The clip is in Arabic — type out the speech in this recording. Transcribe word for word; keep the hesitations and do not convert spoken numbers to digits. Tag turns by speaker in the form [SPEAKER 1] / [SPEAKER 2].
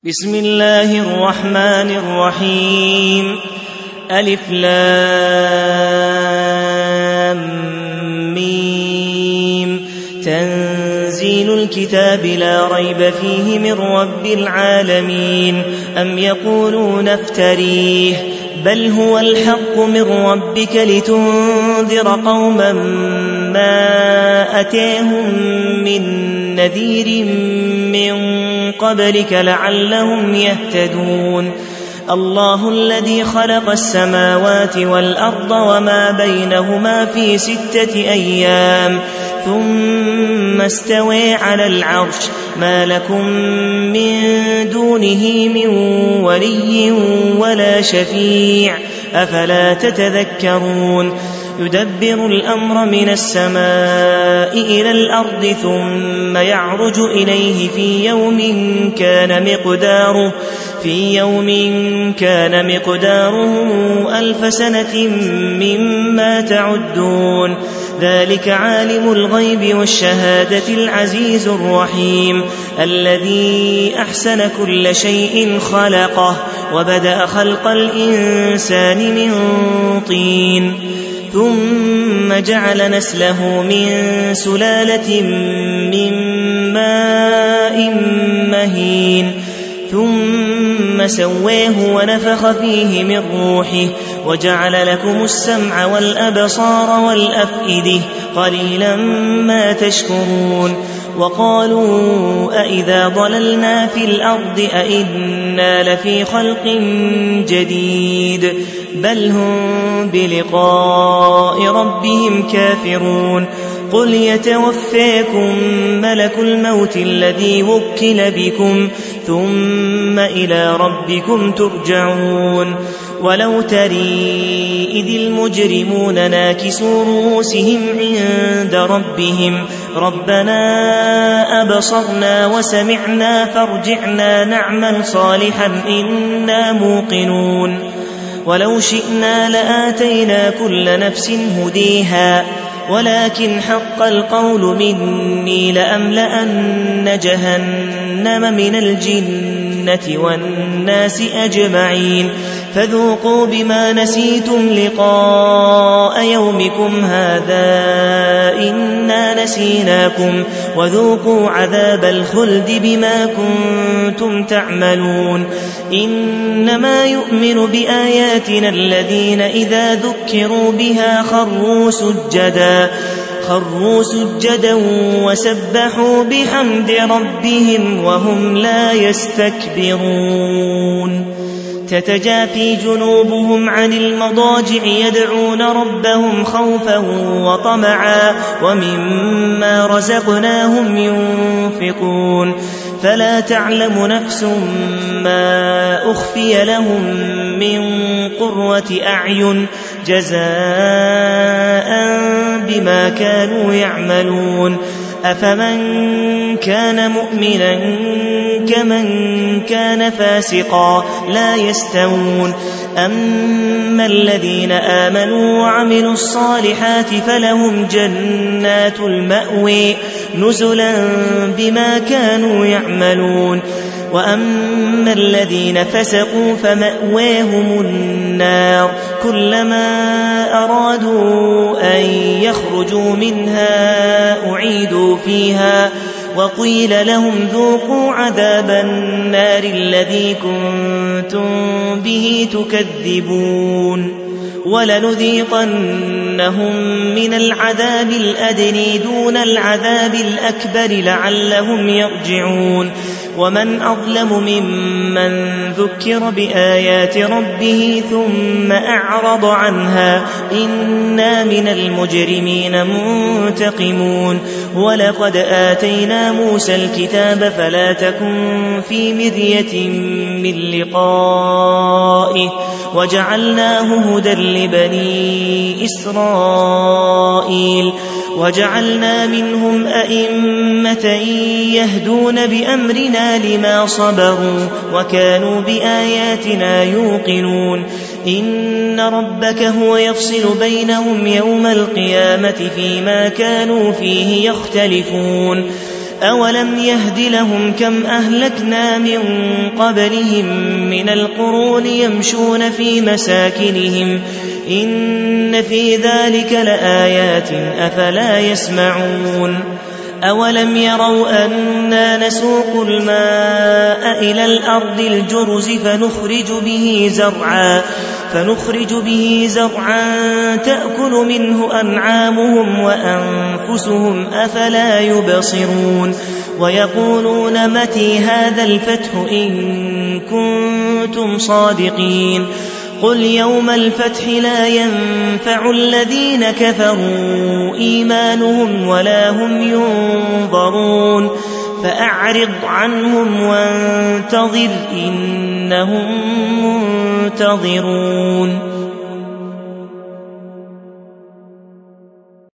[SPEAKER 1] بسم الله الرحمن الرحيم. ألف لام ميم. تنزيل الكتاب لا ريب فيه من رب العالمين. أم يقولون افتريه بل هو الحق من ربك لتنذر قوما ما أتاهم من نذير من قبلك لعلهم يهتدون. الله الذي خلق السماوات والأرض وما بينهما في ستة أيام ثم استوى على العرش ما لكم من دونه من ولي ولا شفيع أفلا تتذكرون. يدبر الأمر من السماء إلى الأرض ثم يعرج إليه في يوم كان مقداره في يوم كان مقداره ألف سنة مما تعدون. ذلك عالم الغيب والشهادة العزيز الرحيم الذي أحسن كل شيء خلقه وبدأ خلق الإنسان من طين ثم جعل نسله من سلالة من ماء مهين ثم سواه ونفخ فيه من روحه وجعل لكم السمع والأبصار والأفئدة قليلا ما تشكرون. وقالوا أئذا ضللنا في الأرض أئنا لفي خلق جديد بل هم بلقاء ربهم كافرون. قل يتوفاكم ملك الموت الذي وكل بكم ثم إلى ربكم ترجعون. ولو تري إذ المجرمون ناكسوا رؤوسهم عند ربهم ربنا أبصرنا وسمعنا فارجعنا نعمل صالحا إنا موقنون. ولو شئنا لآتينا كل نفس هديها ولكن حق القول مني لأملأن جهنم من الجنة والناس أجمعين. فذوقوا بما نسيتم لقاء يومكم هذا إنا نسيناكم وذوقوا عذاب الخلد بما كنتم تعملون. إنما يؤمن بآياتنا الذين إذا ذكروا بها خروا سجدا خروا سجدا وسبحوا بحمد ربهم وهم لا يستكبرون. تتجافي جنوبهم عن المضاجع يدعون ربهم خوفا وطمعا ومما رزقناهم ينفقون. فلا تعلم نفس ما أخفي لهم من قرة أعين جزاء بما كانوا يعملون. أفمن كان مؤمنا كمن كان فاسقا لا يستوون. أما الذين آمنوا وعملوا الصالحات فلهم جنات المأوى نزلا بما كانوا يعملون. وأما الذين فسقوا فمأواهم النار كلما أرادوا أن يخرجوا منها أعيدوا فيها وقيل لهم ذوقوا عذاب النار الذي كنتم به تكذبون. ولنذيقنهم من العذاب الأدنى دون العذاب الأكبر لعلهم يرجعون. ومن أظلم ممن ذكر بآيات ربه ثم أعرض عنها إنا من المجرمين منتقمون. ولقد آتينا موسى الكتاب فلا تكن في مرية من لقائه وجعلناه هدى لبني إسرائيل وجعلنا منهم أئمة يهدون بأمرنا لما صبروا وكانوا بآياتنا يوقنون. إن ربك هو يفصل بينهم يوم القيامة فيما كانوا فيه يختلفون. أولم يهد لهم كم أهلكنا من قبلهم من القرون يمشون في مساكنهم إن في ذلك لآيات أفلا يسمعون أولم يروا أنا نسوق الماء إلى الأرض الجرز فنخرج به زرعا فنخرج به زرعا تأكل منه أنعامهم وأنفسهم أفلا يبصرون ويقولون متى هذا الفتح إن كنتم صادقين قل يوم الفتح لا ينفع الذين كفروا إيمانهم ولا هم ينظرون فأعرض عنهم وانتظر إنهم منتظرون